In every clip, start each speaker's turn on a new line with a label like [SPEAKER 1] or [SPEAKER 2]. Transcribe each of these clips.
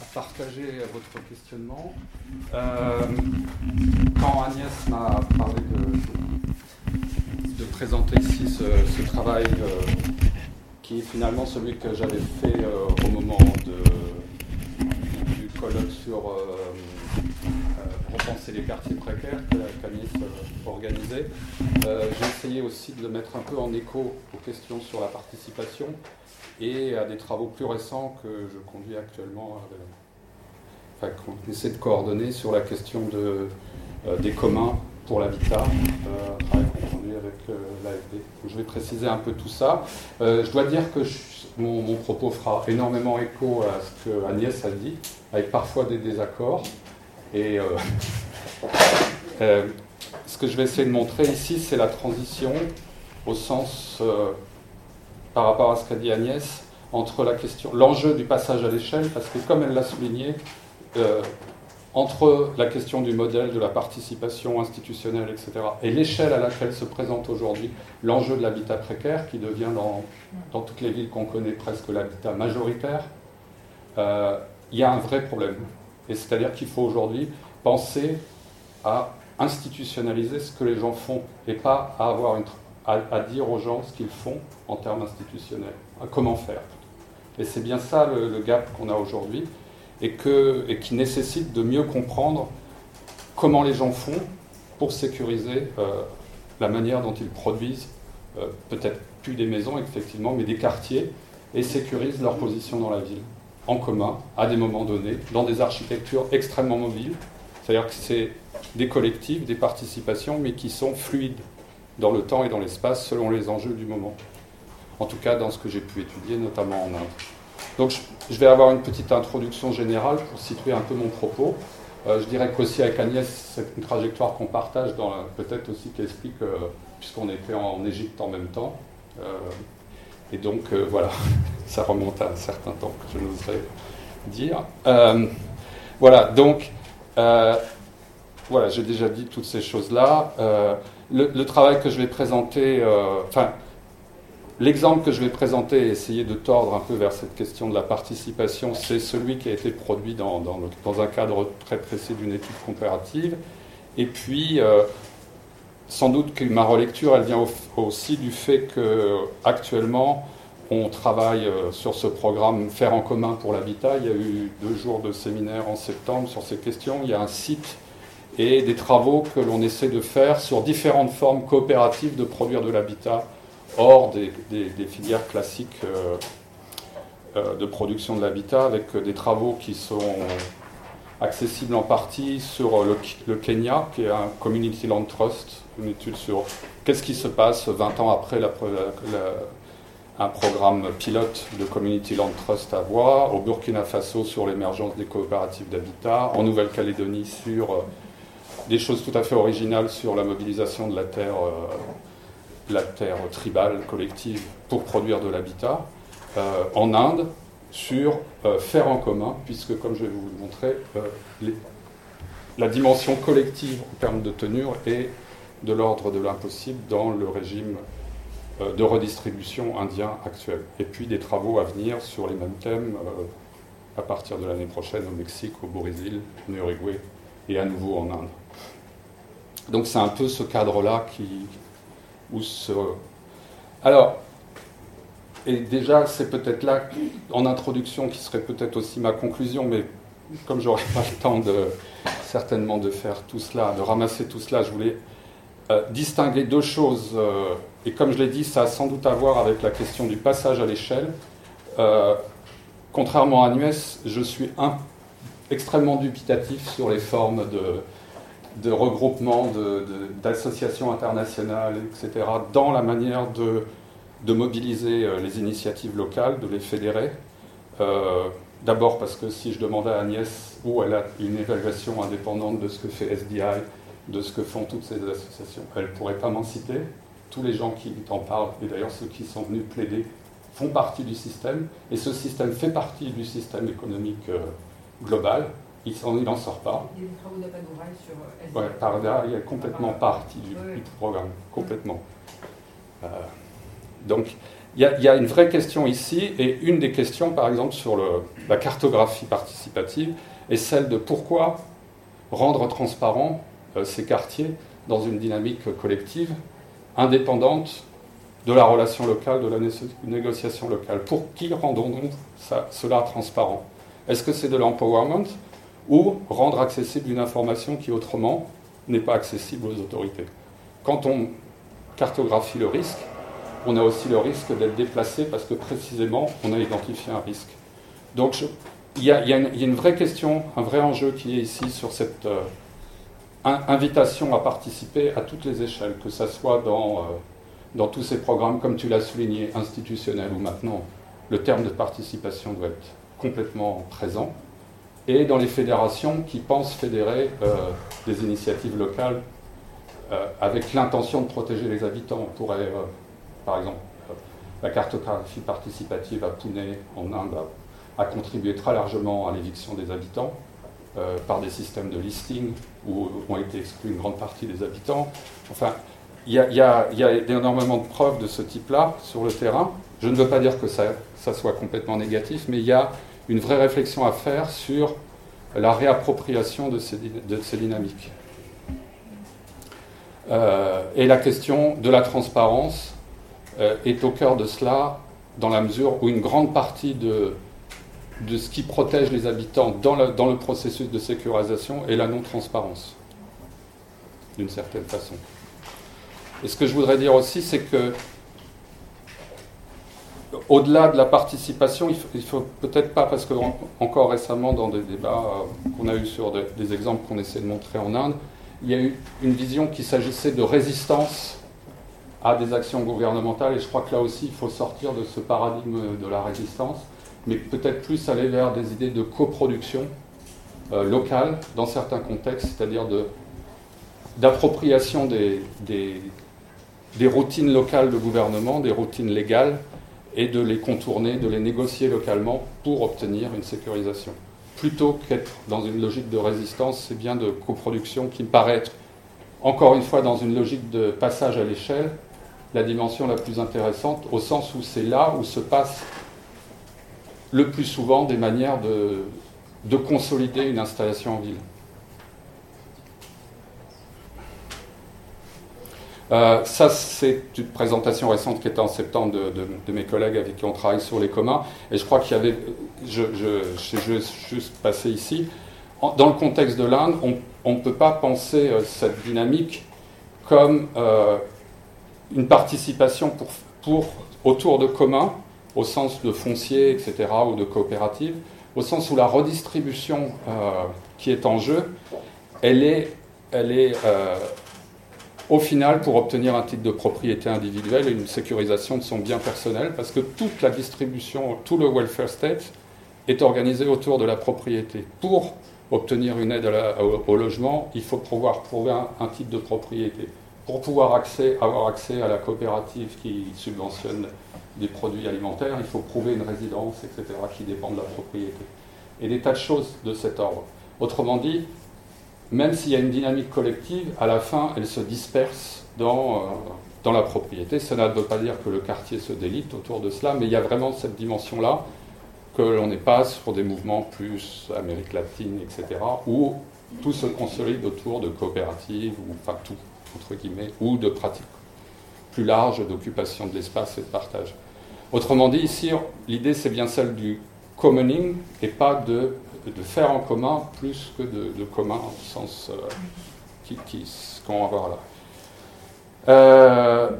[SPEAKER 1] partager votre questionnement. Quand Agnès m'a parlé de présenter ici ce travail qui est finalement celui que j'avais fait au moment du colloque sur repenser les quartiers précaires qu'Agnès organisait, j'ai essayé aussi de le mettre un peu en écho aux questions sur la participation et à des travaux plus récents que je conduis actuellement, qu'on essaie de coordonner sur la question des communs pour l'habitat, un travail qu'on conduit avec l'AFD. Je vais préciser un peu tout ça. Je dois dire que mon propos fera énormément écho à ce que Agnès a dit, avec parfois des désaccords. Et ce que je vais essayer de montrer ici, c'est la transition au sens, par rapport à ce qu'a dit Agnès, entre l'enjeu du passage à l'échelle, parce que comme elle l'a souligné, entre la question du modèle, de la participation institutionnelle, etc., et l'échelle à laquelle se présente aujourd'hui l'enjeu de l'habitat précaire, qui devient dans toutes les villes qu'on connaît presque l'habitat majoritaire, il y a un vrai problème. Et c'est-à-dire qu'il faut aujourd'hui penser à institutionnaliser ce que les gens font, et pas à dire aux gens ce qu'ils font en termes institutionnels. Comment faire. Et c'est bien ça le gap qu'on a aujourd'hui, et qui nécessite de mieux comprendre comment les gens font pour sécuriser la manière dont ils produisent, peut-être plus des maisons, effectivement, mais des quartiers, et sécurisent leur position dans la ville, en commun, à des moments donnés, dans des architectures extrêmement mobiles. C'est-à-dire que c'est des collectifs, des participations, mais qui sont fluides dans le temps et dans l'espace, selon les enjeux du moment. En tout cas, dans ce que j'ai pu étudier, notamment en Inde. Donc, je vais avoir une petite introduction générale pour situer un peu mon propos. Je dirais qu'aussi avec Agnès, c'est une trajectoire qu'on partage, peut-être aussi qui explique, puisqu'on était en Égypte en même temps. Et donc, voilà, ça remonte à un certain temps que je n'oserais dire. Voilà, donc, voilà, j'ai déjà dit toutes ces choses-là. Le travail que je vais présenter, l'exemple que je vais présenter et essayer de tordre un peu vers cette question de la participation, c'est celui qui a été produit dans un cadre très précis d'une étude comparative. Et puis, sans doute que ma relecture, elle vient aussi du fait qu'actuellement, on travaille sur ce programme Faire en commun pour l'habitat. Il y a eu 2 jours de séminaire en septembre sur ces questions. Il y a un site et des travaux que l'on essaie de faire sur différentes formes coopératives de produire de l'habitat hors des filières classiques de production de l'habitat, avec des travaux qui sont accessibles en partie sur le Kenya, qui est un Community Land Trust, une étude sur qu'est-ce qui se passe 20 ans après un programme pilote de Community Land Trust à Voie, au Burkina Faso sur l'émergence des coopératives d'habitat, en Nouvelle-Calédonie sur des choses tout à fait originales sur la mobilisation de la terre tribale collective pour produire de l'habitat, en Inde sur faire en commun, puisque comme je vais vous le montrer, la dimension collective en termes de tenure est de l'ordre de l'impossible dans le régime de redistribution indien actuel. Et puis des travaux à venir sur les mêmes thèmes à partir de l'année prochaine au Mexique, au Brésil, en Uruguay et à nouveau en Inde. Donc c'est un peu ce cadre-là Alors, et déjà, c'est peut-être là, en introduction, qui serait peut-être aussi ma conclusion, mais comme j'aurais pas le temps certainement de faire tout cela, de ramasser tout cela, je voulais distinguer 2 choses. Et comme je l'ai dit, ça a sans doute à voir avec la question du passage à l'échelle. Contrairement à Agnès, je suis extrêmement dubitatif sur les formes de regroupement, d'associations internationales, etc., dans la manière de mobiliser les initiatives locales, de les fédérer. D'abord parce que si je demandais à Agnès où elle a une évaluation indépendante de ce que fait SDI, de ce que font toutes ces associations, elle ne pourrait pas m'en citer. Tous les gens qui en parlent, et d'ailleurs ceux qui sont venus plaider, font partie du système, et ce système fait partie du système économique global. Il n'en sort pas.
[SPEAKER 2] Il y a des travaux d'Apadoural sur SDI.
[SPEAKER 1] Oui, Parda, il est complètement partie du programme, complètement. Donc, Il y a une vraie question ici, et une des questions, par exemple, sur la cartographie participative, est celle de pourquoi rendre transparent ces quartiers dans une dynamique collective, indépendante de la relation locale, de la négociation locale. Pour qui rendons-nous cela transparent? Est-ce que c'est de l'empowerment ou rendre accessible une information qui autrement n'est pas accessible aux autorités? Quand on cartographie le risque, on a aussi le risque d'être déplacé parce que précisément on a identifié un risque. Donc il y a une vraie question, un vrai enjeu qui est ici sur cette invitation à participer à toutes les échelles, que ce soit dans tous ces programmes, comme tu l'as souligné, institutionnels, où maintenant le terme de participation doit être complètement présent, et dans les fédérations qui pensent fédérer des initiatives locales avec l'intention de protéger les habitants. On pourrait, par exemple, la cartographie participative à Pune, en Inde, a contribué très largement à l'éviction des habitants par des systèmes de listing où ont été exclus une grande partie des habitants. Enfin, il y a énormément de preuves de ce type-là sur le terrain. Je ne veux pas dire que ça soit complètement négatif, mais il y a une vraie réflexion à faire sur la réappropriation de ces dynamiques. Et la question de la transparence est au cœur de cela, dans la mesure où une grande partie de ce qui protège les habitants dans le processus de sécurisation est la non-transparence, d'une certaine façon. Et ce que je voudrais dire aussi, c'est que au-delà de la participation, il faut peut-être pas, parce que encore récemment, dans des débats qu'on a eus sur des exemples qu'on essaie de montrer en Inde, il y a eu une vision qu'il s'agissait de résistance à des actions gouvernementales, et je crois que là aussi, il faut sortir de ce paradigme de la résistance, mais peut-être plus aller vers des idées de coproduction locale, dans certains contextes, c'est-à-dire d'appropriation des routines locales de gouvernement, des routines légales, et de les contourner, de les négocier localement pour obtenir une sécurisation. Plutôt qu'être dans une logique de résistance, c'est bien de coproduction qui me paraît être, encore une fois, dans une logique de passage à l'échelle, la dimension la plus intéressante, au sens où c'est là où se passe le plus souvent des manières de consolider une installation en ville. Ça, c'est une présentation récente qui était en septembre de mes collègues avec qui on travaille sur les communs. Et je crois qu'il y avait, je juste passé ici, dans le contexte de l'Inde, on ne peut pas penser cette dynamique comme une participation autour de communs, au sens de foncier, etc., ou de coopérative, au sens où la redistribution qui est en jeu, elle est au final, pour obtenir un titre de propriété individuelle et une sécurisation de son bien personnel, parce que toute la distribution, tout le welfare state est organisé autour de la propriété. Pour obtenir une aide au logement, il faut pouvoir prouver un titre de propriété. Pour pouvoir avoir accès à la coopérative qui subventionne des produits alimentaires, il faut prouver une résidence, etc., qui dépend de la propriété. Et des tas de choses de cet ordre. Autrement dit, même s'il y a une dynamique collective, à la fin, elle se disperse dans la propriété. Cela ne veut pas dire que le quartier se délite autour de cela, mais il y a vraiment cette dimension-là, que l'on n'est pas sur des mouvements plus Amérique latine, etc., où tout se consolide autour de coopératives, ou enfin tout, entre guillemets, ou de pratiques plus larges d'occupation de l'espace et de partage. Autrement dit, ici, l'idée, c'est bien celle du commoning, et pas de faire en commun plus que de commun au sens qu'on va voir là.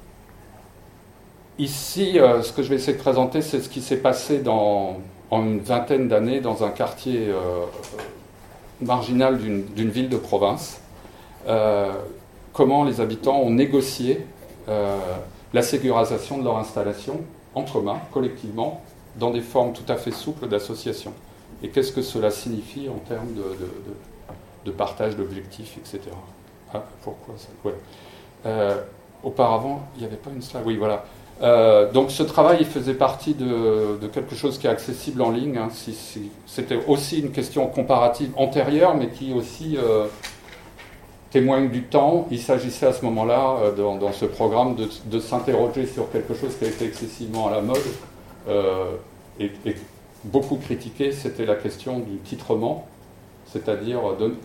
[SPEAKER 1] Ici, ce que je vais essayer de présenter, c'est ce qui s'est passé en une vingtaine d'années dans un quartier marginal d'une ville de province. Comment les habitants ont négocié la sécurisation de leur installation en commun, collectivement, dans des formes tout à fait souples d'association. Et qu'est-ce que cela signifie en termes de partage d'objectifs, etc. Ah, pourquoi ça? Ouais. Auparavant, il n'y avait pas une slide. Oui, voilà. Donc ce travail, il faisait partie de quelque chose qui est accessible en ligne. Hein. C'était aussi une question comparative antérieure, mais qui aussi témoigne du temps. Il s'agissait à ce moment-là, dans ce programme, de s'interroger sur quelque chose qui a été excessivement à la mode et beaucoup critiqué, c'était la question du titrement, c'est-à-dire de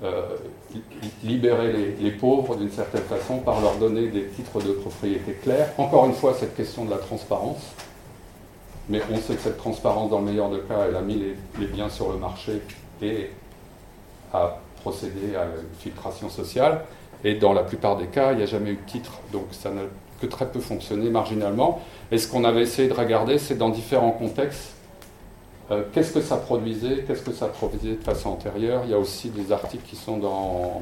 [SPEAKER 1] libérer les pauvres d'une certaine façon par leur donner des titres de propriété clairs. Encore une fois, cette question de la transparence, mais on sait que cette transparence, dans le meilleur des cas, elle a mis les biens sur le marché et a procédé à une filtration sociale, et dans la plupart des cas, il n'y a jamais eu de titre, donc ça n'a que très peu fonctionné marginalement. Et ce qu'on avait essayé de regarder, c'est dans différents contextes, qu'est-ce que ça produisait de façon antérieure. Il y a aussi des articles qui sont dans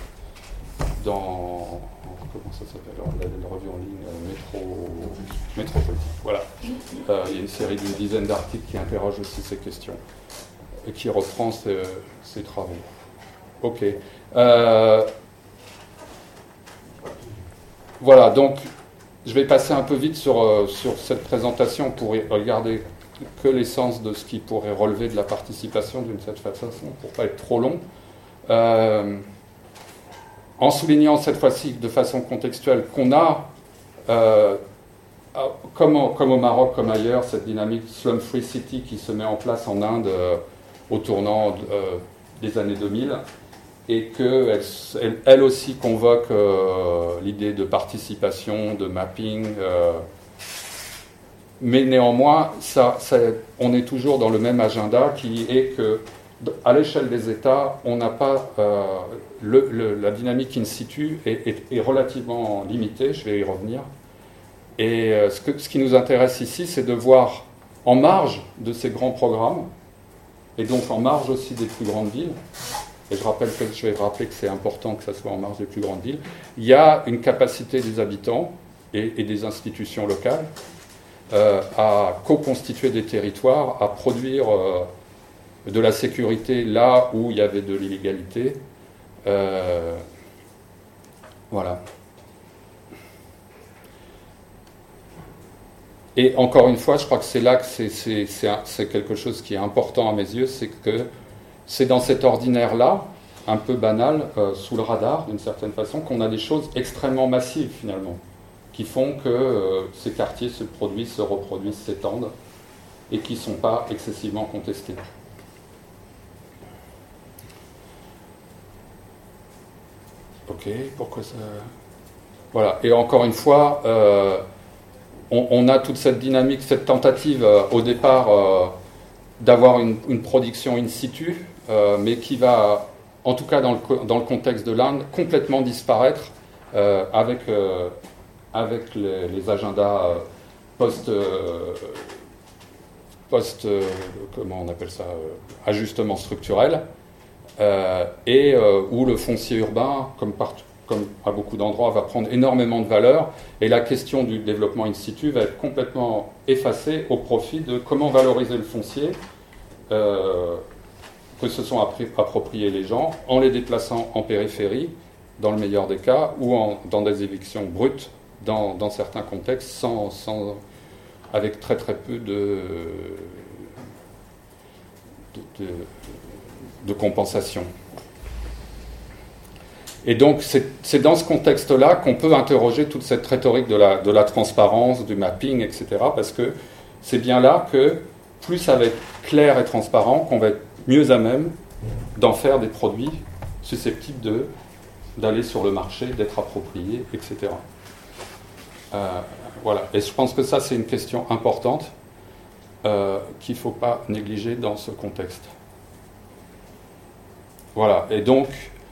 [SPEAKER 1] comment ça s'appelle, la revue en ligne, Métropolitique. Voilà. Il y a une série d'une dizaine d'articles qui interrogent aussi ces questions et qui reprend ces travaux. Ok. Voilà, donc je vais passer un peu vite sur cette présentation pour regarder que l'essence de ce qui pourrait relever de la participation d'une certaine façon, pour ne pas être trop long. En soulignant cette fois-ci de façon contextuelle qu'on a, comme au Maroc, comme ailleurs, cette dynamique Slum Free City qui se met en place en Inde au tournant des années 2000, et qu'elle aussi convoque l'idée de participation, de mapping, mais néanmoins, on est toujours dans le même agenda qui est que, à l'échelle des États, on n'a pas la dynamique in situ est relativement limitée, je vais y revenir. Et ce qui nous intéresse ici, c'est de voir en marge de ces grands programmes, et donc en marge aussi des plus grandes villes, et je vais rappeler que c'est important que ça soit en marge des plus grandes villes, il y a une capacité des habitants et des institutions locales à co-constituer des territoires, à produire de la sécurité là où il y avait de l'illégalité. Voilà. Et encore une fois, je crois que c'est là que c'est quelque chose qui est important à mes yeux, c'est que c'est dans cet ordinaire-là, un peu banal, sous le radar d'une certaine façon, qu'on a des choses extrêmement massives finalement, qui font que ces quartiers se produisent, se reproduisent, s'étendent, et qui ne sont pas excessivement contestés. Ok, pourquoi ça... Voilà, et encore une fois, on a toute cette dynamique, cette tentative au départ d'avoir une production in situ, mais qui va, en tout cas dans le contexte de l'Inde, complètement disparaître avec les agendas comment on appelle ça, ajustement structurel, et où le foncier urbain, comme à beaucoup d'endroits, va prendre énormément de valeur, et la question du développement in situ va être complètement effacée au profit de comment valoriser le foncier que se sont appropriés les gens, en les déplaçant en périphérie, dans le meilleur des cas, ou dans des évictions brutes, dans certains contextes, avec très très peu de compensation. Et donc c'est dans ce contexte-là qu'on peut interroger toute cette rhétorique de la transparence, du mapping, etc. Parce que c'est bien là que plus ça va être clair et transparent, qu'on va être mieux à même d'en faire des produits susceptibles d'aller sur le marché, d'être appropriés, etc. Voilà. Et je pense que ça, c'est une question importante qu'il ne faut pas négliger dans ce contexte. Voilà. Et donc,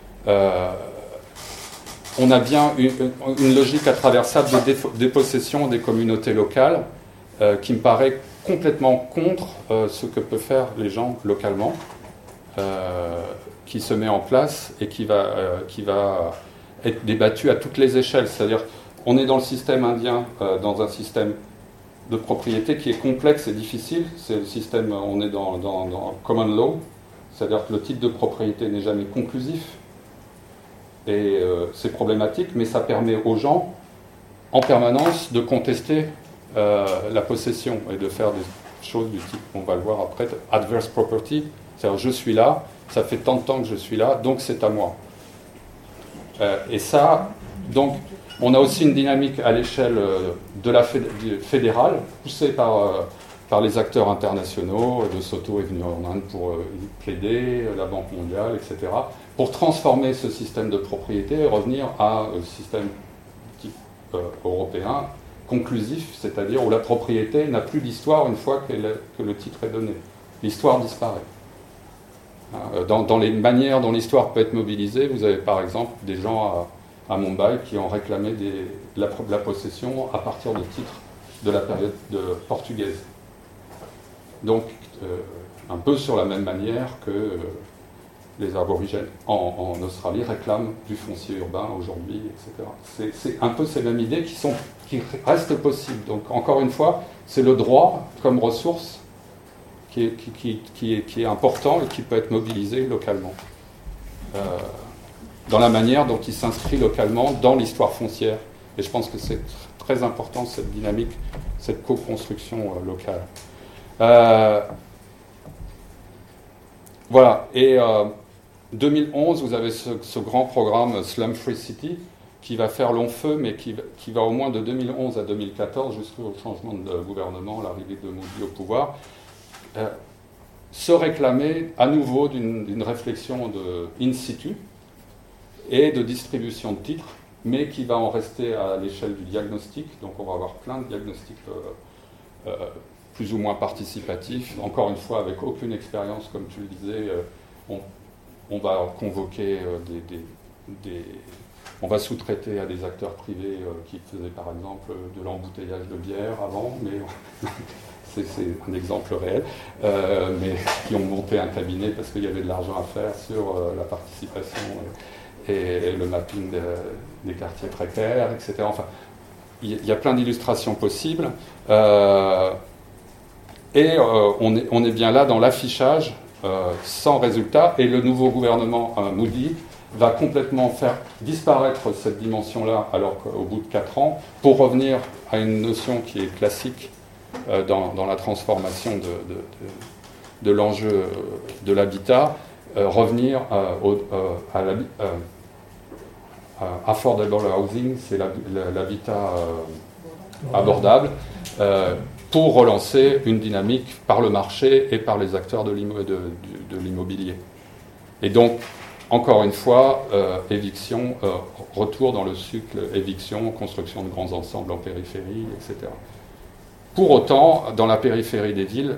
[SPEAKER 1] on a bien une logique à travers ça de dépossession des communautés locales qui me paraît complètement contre ce que peuvent faire les gens localement, qui se met en place et qui va être débattu à toutes les échelles. C'est-à-dire, on est dans le système indien, dans un système de propriété qui est complexe et difficile. C'est le système, on est dans common law, c'est-à-dire que le type de propriété n'est jamais conclusif. Et c'est problématique, mais ça permet aux gens, en permanence, de contester la possession et de faire des choses du type, on va le voir après, adverse property, c'est-à-dire je suis là, ça fait tant de temps que je suis là, donc c'est à moi. Et ça, donc, on a aussi une dynamique à l'échelle de la fédérale, poussée par les acteurs internationaux. De Soto est venu en Inde pour plaider, la Banque mondiale, etc., pour transformer ce système de propriété et revenir à un système type européen, conclusif, c'est-à-dire où la propriété n'a plus d'histoire une fois que le titre est donné. L'histoire disparaît. Dans les manières dont l'histoire peut être mobilisée, vous avez par exemple des gens à Mumbai qui ont réclamé la possession à partir de titres de la période portugaise. Donc, un peu sur la même manière que les aborigènes en Australie réclament du foncier urbain aujourd'hui, etc. C'est un peu ces mêmes idées qui restent possibles. Donc, encore une fois, c'est le droit comme ressource qui est important et qui peut être mobilisé localement. Dans la manière dont il s'inscrit localement dans l'histoire foncière. Et je pense que c'est très important, cette dynamique, cette co-construction locale. Voilà. Et 2011, vous avez ce grand programme Slum Free City qui va faire long feu, mais qui va au moins de 2011 à 2014, jusqu'au changement de gouvernement, l'arrivée de Modi au pouvoir, se réclamer à nouveau d'une réflexion in situ et de distribution de titres, mais qui va en rester à l'échelle du diagnostic. Donc on va avoir plein de diagnostics plus ou moins participatifs, encore une fois avec aucune expérience, comme tu le disais. On va convoquer on va sous-traiter à des acteurs privés qui faisaient par exemple de l'embouteillage de bière avant, mais c'est un exemple réel, mais qui ont monté un cabinet parce qu'il y avait de l'argent à faire sur la participation et le mapping des quartiers précaires, etc. Enfin, il y a plein d'illustrations possibles. Et on est bien là dans l'affichage sans résultat, et le nouveau gouvernement Modi va complètement faire disparaître cette dimension-là, alors qu'au bout de 4 ans, pour revenir à une notion qui est classique dans la transformation de l'enjeu de l'habitat, revenir à affordable housing, c'est l'habitat abordable, pour relancer une dynamique par le marché et par les acteurs de l'immobilier. Et donc, encore une fois, éviction, retour dans le cycle éviction, construction de grands ensembles en périphérie, etc. Pour autant, dans la périphérie des villes,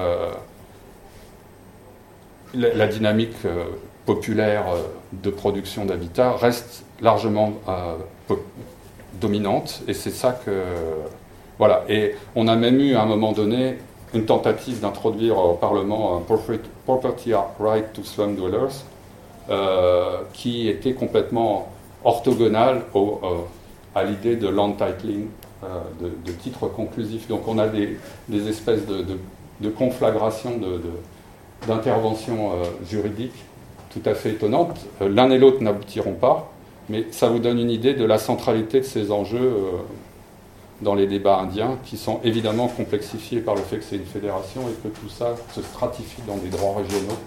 [SPEAKER 1] la dynamique populaire de production d'habitat reste largement dominante, et c'est ça que... Voilà, et on a même eu à un moment donné une tentative d'introduire au Parlement un Property Right to Slum Dwellers, qui était complètement orthogonal à l'idée de land titling, de titres conclusifs. Donc on a des espèces de conflagration d'interventions juridiques tout à fait étonnantes. L'un et l'autre n'aboutiront pas, mais ça vous donne une idée de la centralité de ces enjeux dans les débats indiens, qui sont évidemment complexifiés par le fait que c'est une fédération et que tout ça se stratifie dans des droits régionaux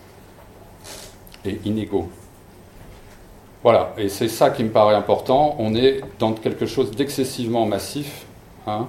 [SPEAKER 1] et inégaux. Voilà, et c'est ça qui me paraît important. On est dans quelque chose d'excessivement massif. On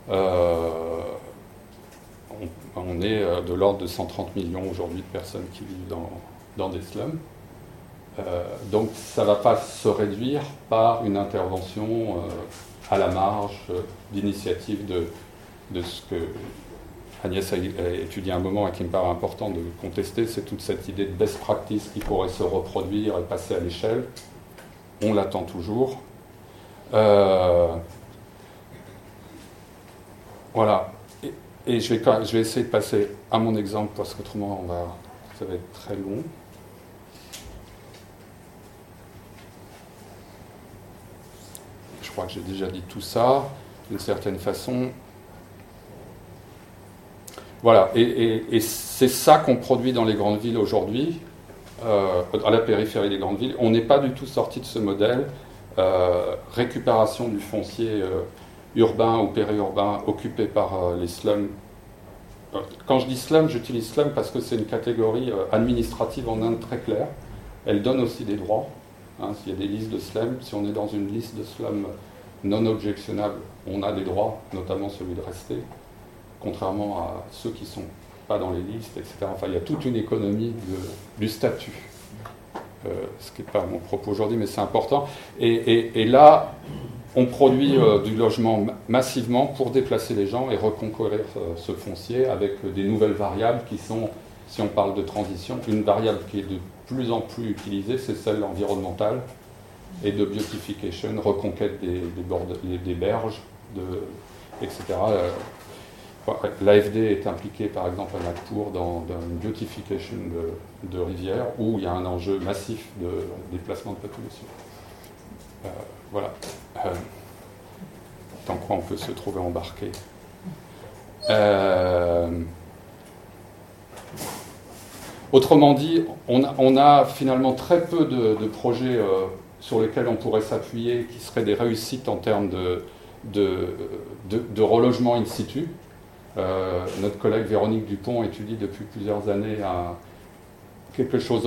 [SPEAKER 1] est de l'ordre de 130 millions aujourd'hui de personnes qui vivent dans des slums. Donc ça ne va pas se réduire par une intervention à la marge d'initiatives de ce que Agnès a étudié un moment et qui me paraît important de contester, c'est toute cette idée de best practice qui pourrait se reproduire et passer à l'échelle. On l'attend toujours. Voilà. Et je vais essayer de passer à mon exemple, parce qu'autrement ça va être très long. Je crois que j'ai déjà dit tout ça, d'une certaine façon. Voilà, et c'est ça qu'on produit dans les grandes villes aujourd'hui, à la périphérie des grandes villes. On n'est pas du tout sorti de ce modèle, récupération du foncier urbain ou périurbain occupé par les slums. Quand je dis slum, j'utilise slum parce que c'est une catégorie administrative en Inde très claire. Elle donne aussi des droits. Hein, s'il y a des listes de slums, si on est dans une liste de slums non objectionnables, on a des droits, notamment celui de rester, contrairement à ceux qui ne sont pas dans les listes, etc. Enfin, il y a toute une économie du statut. Ce qui n'est pas mon propos aujourd'hui, mais c'est important. Et là, on produit du logement massivement pour déplacer les gens et reconquérir ce foncier avec des nouvelles variables qui sont, si on parle de transition, une variable qui est de plus en plus utilisée, c'est celle environnementale et de beautification, reconquête des berges, etc. L'AFD est impliqué par exemple à Nagpur dans une beautification de rivières où il y a un enjeu massif de déplacement de population. Voilà. Dans quoi on peut se trouver embarqué. Autrement dit, on a finalement très peu de projets sur lesquels on pourrait s'appuyer qui seraient des réussites en termes de relogement in situ. Notre collègue Véronique Dupont étudie depuis plusieurs années quelque chose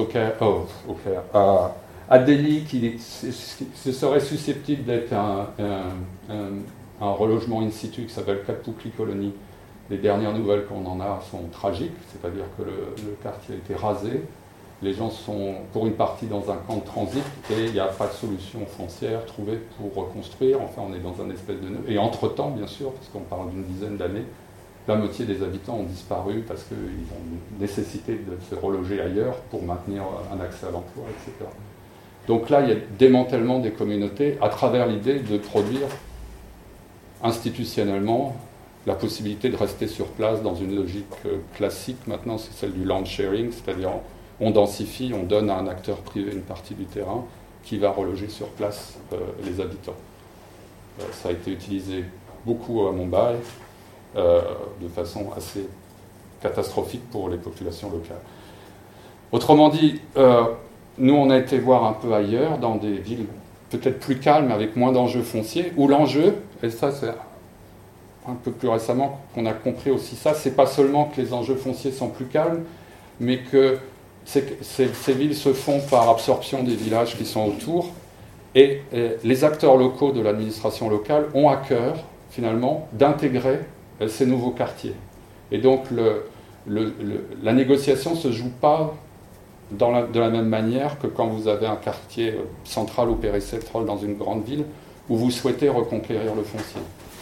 [SPEAKER 1] à Delhi qui serait susceptible d'être un relogement in situ qui s'appelle Katpukli Colony. Les dernières nouvelles qu'on en a sont tragiques, c'est-à-dire que le quartier a été rasé, les gens sont pour une partie dans un camp de transit et il n'y a pas de solution foncière trouvée pour reconstruire. Enfin, on est dans un espèce de nœud. Et entre-temps, bien sûr, parce qu'on parle d'une dizaine d'années, la moitié des habitants ont disparu parce qu'ils ont nécessité de se reloger ailleurs pour maintenir un accès à l'emploi, etc. Donc là, il y a démantèlement des communautés à travers l'idée de produire institutionnellement la possibilité de rester sur place dans une logique classique. Maintenant, c'est celle du land sharing, c'est-à-dire on densifie, on donne à un acteur privé une partie du terrain qui va reloger sur place les habitants. Ça a été utilisé beaucoup à Mumbai, de façon assez catastrophique pour les populations locales. Autrement dit, nous on a été voir un peu ailleurs, dans des villes peut-être plus calmes, avec moins d'enjeux fonciers, où l'enjeu, et ça c'est un peu plus récemment qu'on a compris aussi ça, c'est pas seulement que les enjeux fonciers sont plus calmes, mais que ces villes se font par absorption des villages qui sont autour, et les acteurs locaux de l'administration locale ont à cœur, finalement, d'intégrer ces nouveaux quartiers. Et donc, la négociation ne se joue pas de la même manière que quand vous avez un quartier central ou péricentral dans une grande ville où vous souhaitez reconquérir le foncier.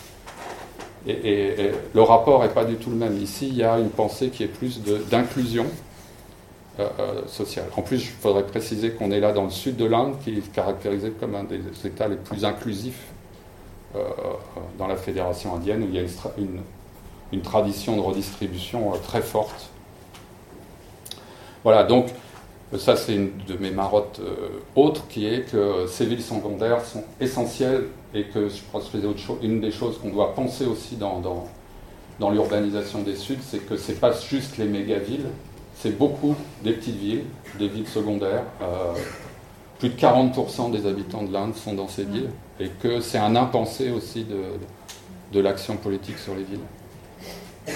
[SPEAKER 1] Et le rapport n'est pas du tout le même. Ici, il y a une pensée qui est plus d'inclusion sociale. En plus, il faudrait préciser qu'on est là dans le sud de l'Inde, qui est caractérisé comme un des États les plus inclusifs dans la fédération indienne, où il y a une tradition de redistribution très forte. Voilà, donc ça c'est une de mes marottes autres, qui est que ces villes secondaires sont essentielles et que je pense que une des choses qu'on doit penser aussi dans l'urbanisation des Suds, c'est que c'est pas juste les méga-villes, c'est beaucoup des petites villes, des villes secondaires. Plus de 40% des habitants de l'Inde sont dans ces villes, et que c'est un impensé aussi de l'action politique sur les villes.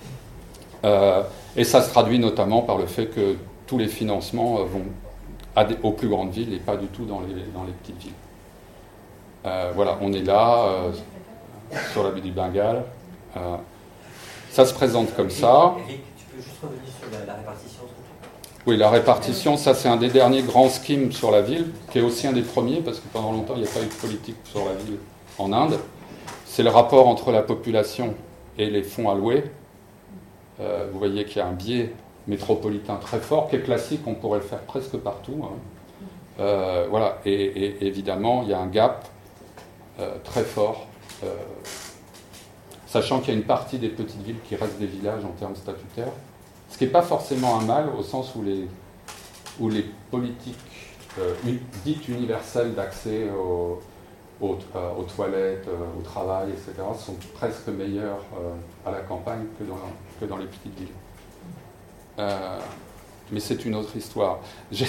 [SPEAKER 1] Et ça se traduit notamment par le fait que tous les financements vont aux plus grandes villes et pas du tout dans les petites villes. Voilà, on est là, sur la baie du Bengale. Ça se présente comme ça.
[SPEAKER 3] Eric, tu peux juste revenir sur la répartition?
[SPEAKER 1] Oui, la répartition, ça c'est un des derniers grands schemes sur la ville, qui est aussi un des premiers, parce que pendant longtemps il n'y a pas eu de politique sur la ville en Inde. C'est le rapport entre la population et les fonds alloués. Vous voyez qu'il y a un biais métropolitain très fort, qui est classique, on pourrait le faire presque partout. Voilà, et évidemment, il y a un gap très fort, sachant qu'il y a une partie des petites villes qui restent des villages en termes statutaires, ce qui n'est pas forcément un mal, au sens où les politiques dites universelles d'accès aux toilettes, au travail, etc., sont presque meilleures à la campagne que dans les petites villes. Mais c'est une autre histoire.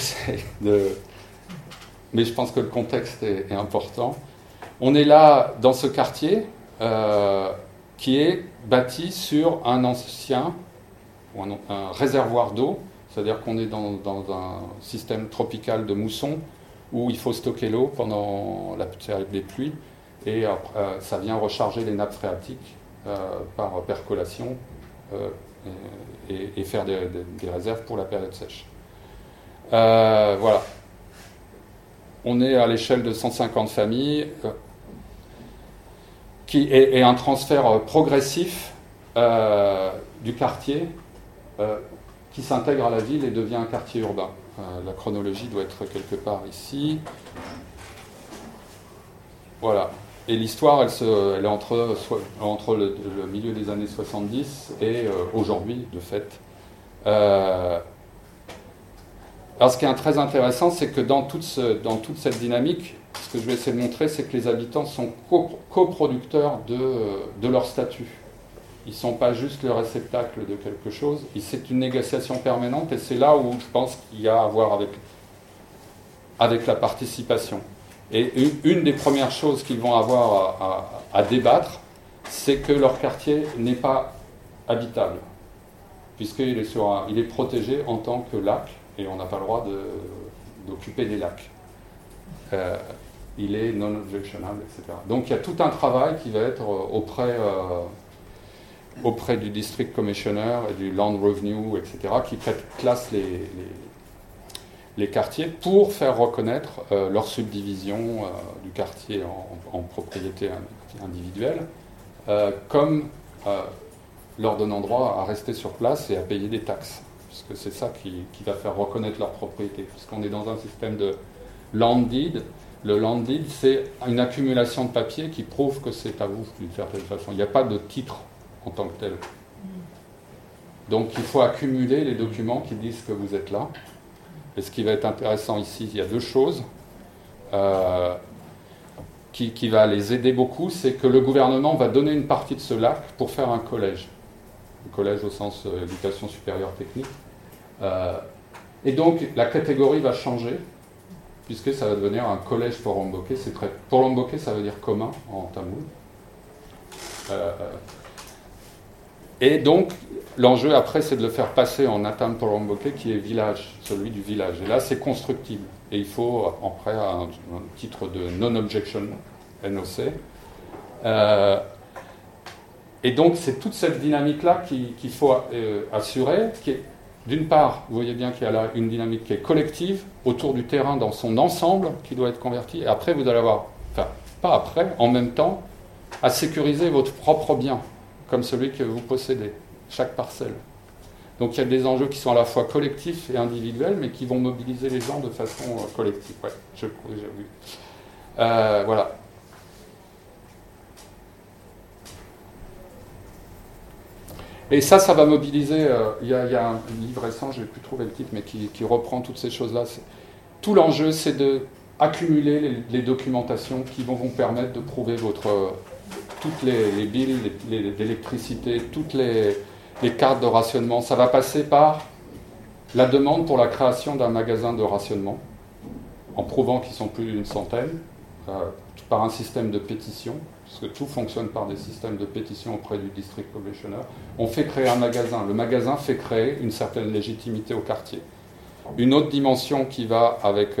[SPEAKER 1] Mais je pense que le contexte est important. On est là dans ce quartier qui est bâti sur un ancien, ou un réservoir d'eau, c'est-à-dire qu'on est dans un système tropical de moussons où il faut stocker l'eau pendant la période des pluies, et ça vient recharger les nappes phréatiques par percolation et faire des réserves pour la période sèche. Voilà. On est à l'échelle de 150 familles et un transfert progressif du quartier qui s'intègre à la ville et devient un quartier urbain. La chronologie doit être quelque part ici. Voilà. Et l'histoire, elle est entre le milieu des années 70 et aujourd'hui, de fait. Alors, ce qui est très intéressant, c'est que dans toute cette dynamique, ce que je vais essayer de montrer, c'est que les habitants sont coproducteurs de leur statut. Ils ne sont pas juste le réceptacle de quelque chose. C'est une négociation permanente, et c'est là où je pense qu'il y a à voir avec la participation. Et une des premières choses qu'ils vont avoir à débattre, c'est que leur quartier n'est pas habitable, puisqu'il est protégé en tant que lac, et on n'a pas le droit d'occuper des lacs. Il est non objectionable, etc. Donc il y a tout un travail qui va être auprès du District Commissioner et du Land Revenue, etc., qui classe les quartiers pour faire reconnaître leur subdivision du quartier en propriété individuelle, comme leur donnant droit à rester sur place et à payer des taxes, puisque c'est ça qui va faire reconnaître leur propriété, puisqu'on est dans un système de land deed. Le land deed, c'est une accumulation de papiers qui prouve que c'est à vous d'une certaine façon. Il n'y a pas de titre en tant que tel. Donc il faut accumuler les documents qui disent que vous êtes là. Et ce qui va être intéressant ici, il y a deux choses qui va les aider beaucoup, c'est que le gouvernement va donner une partie de ce lac pour faire un collège. Un collège au sens éducation supérieure technique. Et donc la catégorie va changer, puisque ça va devenir un collège Poromboke. Poromboke, ça veut dire commun en tamoul. Et donc, l'enjeu après, c'est de le faire passer en Atam Poromboke, qui est village, celui du village. Et là, c'est constructible. Et il faut, après, un titre de non-objection, NOC. Et donc, c'est toute cette dynamique-là qu'il faut assurer, qui est, d'une part, vous voyez bien qu'il y a là une dynamique qui est collective, autour du terrain dans son ensemble, qui doit être converti. Et après, vous allez avoir, enfin, pas après, en même temps, à sécuriser votre propre bien, comme celui que vous possédez, chaque parcelle. Donc il y a des enjeux qui sont à la fois collectifs et individuels, mais qui vont mobiliser les gens de façon collective. Ouais, j'ai vu. Voilà. Et ça va mobiliser. Il y a un livre récent, je n'ai plus trouvé le titre, mais qui reprend toutes ces choses-là. Tout l'enjeu, c'est d'accumuler les documentations qui vont vous permettre de prouver toutes les billes d'électricité, toutes les cartes de rationnement. Ça va passer par la demande pour la création d'un magasin de rationnement, en prouvant qu'ils sont plus d'une centaine, par un système de pétition, parce que tout fonctionne par des systèmes de pétition auprès du District Commissioner. On fait créer un magasin. Le magasin fait créer une certaine légitimité au quartier. Une autre dimension qui va avec...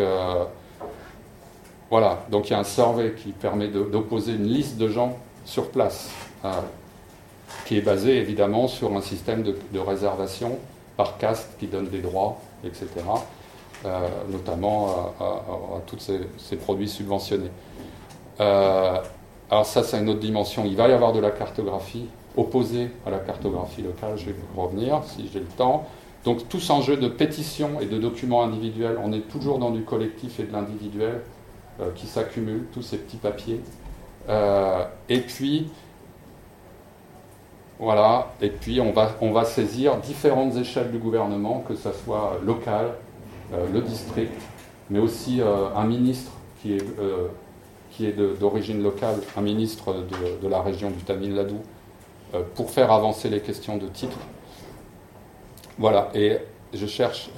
[SPEAKER 1] voilà, donc il y a un survey qui permet d'opposer une liste de gens sur place, qui est basé évidemment sur un système de réservation par caste qui donne des droits, etc., notamment à tous ces produits subventionnés. Alors ça, c'est une autre dimension. Il va y avoir de la cartographie opposée à la cartographie locale, je vais revenir si j'ai le temps. Donc tout ce enjeu de pétition et de documents individuels, on est toujours dans du collectif et de l'individuel qui s'accumulent, tous ces petits papiers. Et puis, voilà, et puis on va saisir différentes échelles du gouvernement, que ce soit local, le district, mais aussi un ministre qui est d'origine locale, un ministre de la région du Tamil Nadu, pour faire avancer les questions de titres. Voilà, et je cherche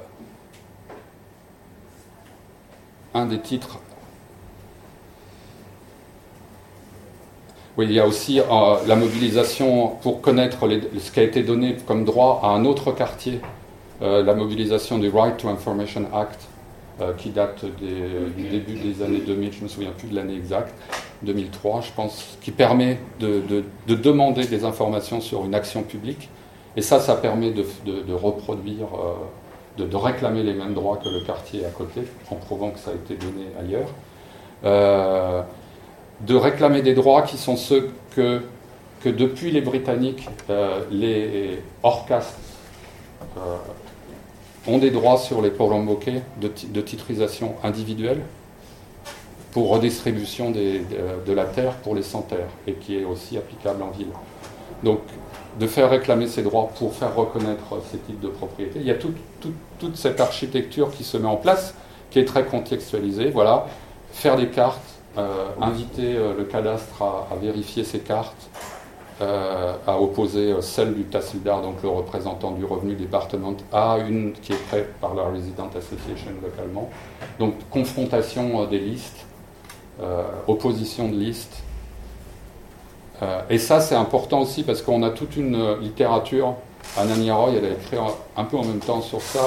[SPEAKER 1] un des titres. Oui, il y a aussi la mobilisation pour connaître ce qui a été donné comme droit à un autre quartier, la mobilisation du Right to Information Act, qui date du début des années 2000, je ne me souviens plus de l'année exacte, 2003 je pense, qui permet de demander des informations sur une action publique. Et ça permet de reproduire, de réclamer les mêmes droits que le quartier à côté, en prouvant que ça a été donné ailleurs. De réclamer des droits qui sont ceux que depuis les Britanniques, les hors-castes ont des droits sur les Poromboke de titrisation individuelle pour redistribution de la terre pour les sans-terre, et qui est aussi applicable en ville. Donc, de faire réclamer ces droits pour faire reconnaître ces types de propriétés. Il y a toute cette architecture qui se met en place, qui est très contextualisée. Voilà, faire des cartes, inviter le cadastre à vérifier ces cartes, à opposer celle du Tahsildar, donc le représentant du revenu département, à une qui est faite par la Resident Association localement. Donc confrontation des listes, opposition de listes. Et ça, c'est important aussi parce qu'on a toute une littérature. Anania Roy, elle a écrit un peu en même temps sur ça,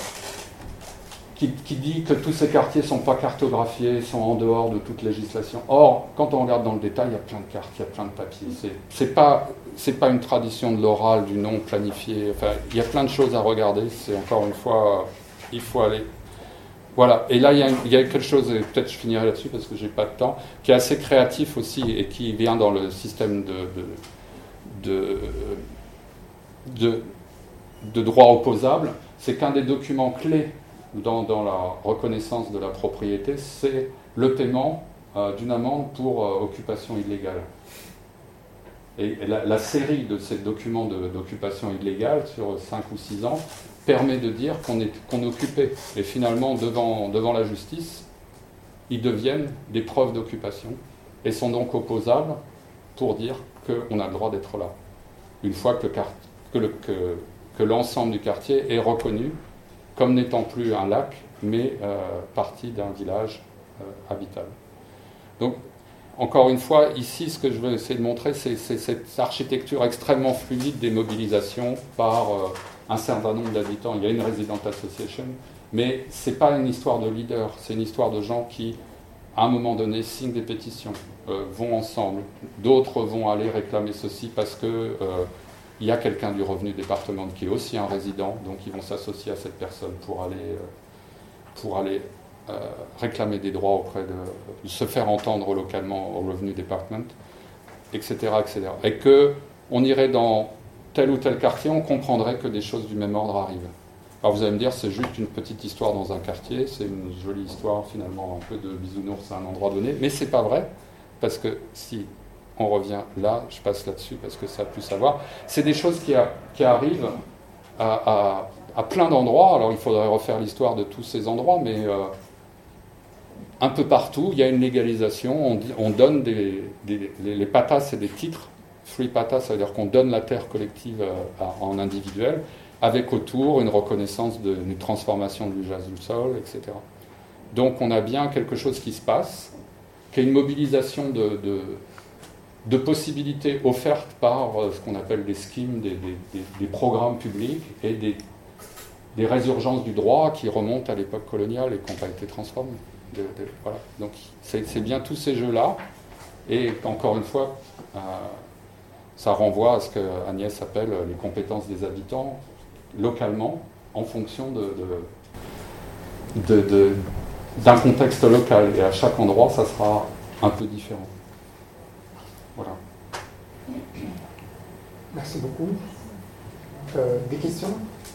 [SPEAKER 1] qui dit que tous ces quartiers ne sont pas cartographiés, sont en dehors de toute législation. Or, quand on regarde dans le détail, il y a plein de cartes, il y a plein de papiers. C'est pas une tradition de l'oral, du non planifié. Enfin, il y a plein de choses à regarder. C'est encore une fois, il faut aller. Voilà. Et là, il y a quelque chose, et peut-être je finirai là-dessus parce que j'ai pas de temps, qui est assez créatif aussi et qui vient dans le système de droit opposable. C'est qu'un des documents clés dans la reconnaissance de la propriété, c'est le paiement d'une amende pour occupation illégale. Et la série de ces documents d'occupation illégale sur 5 ou 6 ans permet de dire qu'on occupait. Et finalement, devant la justice, ils deviennent des preuves d'occupation et sont donc opposables pour dire qu'on a le droit d'être là. Une fois que l'ensemble du quartier est reconnu comme n'étant plus un lac, mais partie d'un village habitable. Donc, encore une fois, ici, ce que je veux essayer de montrer, c'est cette architecture extrêmement fluide des mobilisations par un certain nombre d'habitants. Il y a une Resident Association, mais ce n'est pas une histoire de leader, c'est une histoire de gens qui, à un moment donné, signent des pétitions, vont ensemble. D'autres vont aller réclamer ceci parce que il y a quelqu'un du revenu département qui est aussi un résident, donc ils vont s'associer à cette personne pour aller réclamer des droits auprès de se faire entendre localement au revenu département, etc., etc. Et qu'on irait dans tel ou tel quartier, on comprendrait que des choses du même ordre arrivent. Alors vous allez me dire, c'est juste une petite histoire dans un quartier, c'est une jolie histoire finalement, un peu de bisounours à un endroit donné, mais c'est pas vrai, parce que si on revient là, je passe là-dessus parce que ça a plus à voir, c'est des choses qui arrivent à plein d'endroits. Alors il faudrait refaire l'histoire de tous ces endroits, mais un peu partout, il y a une légalisation, on donne les patas, c'est des titres, free patas, ça veut dire qu'on donne la terre collective en individuel, avec autour une reconnaissance d'une transformation de l'usage du sol, etc. Donc on a bien quelque chose qui se passe, qui est une mobilisation de possibilités offertes par ce qu'on appelle des schemes, des programmes publics et des résurgences du droit qui remontent à l'époque coloniale et qui n'ont pas été transformées. Voilà. Donc c'est bien tous ces jeux-là, et encore une fois, ça renvoie à ce que Agnès appelle les compétences des habitants localement, en fonction d'un contexte local, et à chaque endroit, ça sera un peu différent. Voilà.
[SPEAKER 4] Merci beaucoup. Des questions ?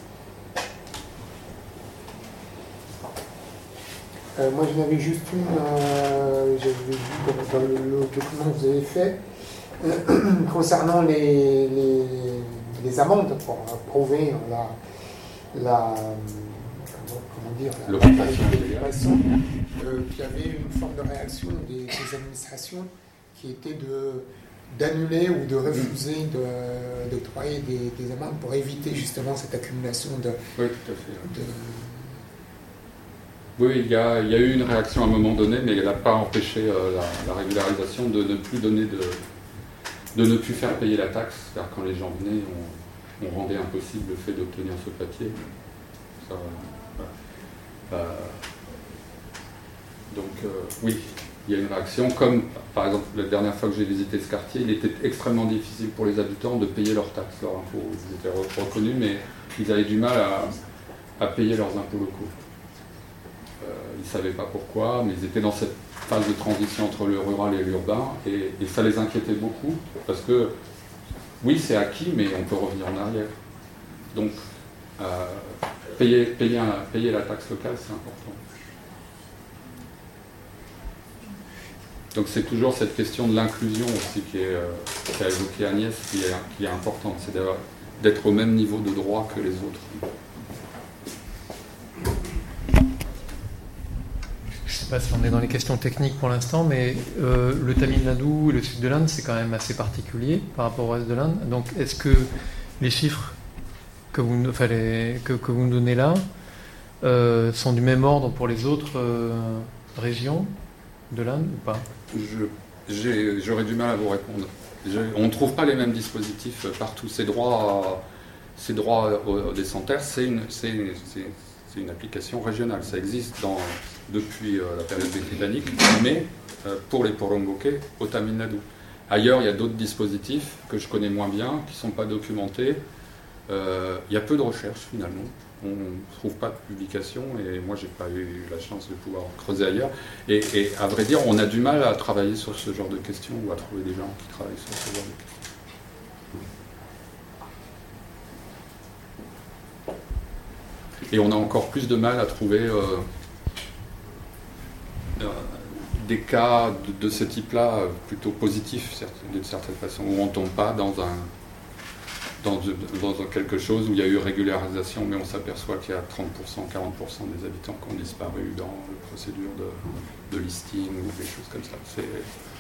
[SPEAKER 4] Moi, j'en avais juste une, j'avais vu dans le document que vous avez fait, concernant les amendes pour prouver l'occupation, qu'il y avait une forme de réaction des administrations qui était d'annuler ou de refuser d'octroyer des amendes pour éviter justement cette accumulation de...
[SPEAKER 1] Oui, tout à fait. Oui, il y a eu une réaction à un moment donné, mais elle n'a pas empêché la régularisation de ne plus donner de ne plus faire payer la taxe, car quand les gens venaient, on rendait impossible le fait d'obtenir ce papier. Ça, Donc oui, il y a une réaction. Comme par exemple la dernière fois que j'ai visité ce quartier, il était extrêmement difficile pour les habitants de payer leurs taxes, leurs impôts. Ils étaient reconnus, mais ils avaient du mal à payer leurs impôts locaux. Ils ne savaient pas pourquoi, mais ils étaient dans cette phase de transition entre le rural et l'urbain, et ça les inquiétait beaucoup, parce que oui, c'est acquis, mais on peut revenir en arrière. Donc, payer la taxe locale, c'est important. Donc c'est toujours cette question de l'inclusion aussi qu'a évoqué Agnès, qui est importante, c'est d'être au même niveau de droit que les autres.
[SPEAKER 5] Je ne sais pas si on est dans les questions techniques pour l'instant, mais le Tamil Nadu et le sud de l'Inde, c'est quand même assez particulier par rapport au reste de l'Inde. Donc est-ce que les chiffres que vous nous donnez là sont du même ordre pour les autres régions de l'Inde ou pas?
[SPEAKER 1] J'aurais du mal à vous répondre. On ne trouve pas les mêmes dispositifs partout. Ces droits des sans-terre, c'est une application régionale. Ça existe depuis la période britannique, mais pour les Poromboke au Tamil Nadu. Ailleurs, il y a d'autres dispositifs que je connais moins bien, qui ne sont pas documentés. Il y a peu de recherches finalement. On ne trouve pas de publication et moi j'ai pas eu la chance de pouvoir creuser ailleurs. Et à vrai dire, on a du mal à travailler sur ce genre de questions ou à trouver des gens qui travaillent sur ce genre de questions. Et on a encore plus de mal à trouver des cas de ce type-là plutôt positifs d'une certaine façon, où on ne tombe pas dans quelque chose où il y a eu régularisation, mais on s'aperçoit qu'il y a 30%, 40% des habitants qui ont disparu dans la procédure de listing ou des choses comme ça.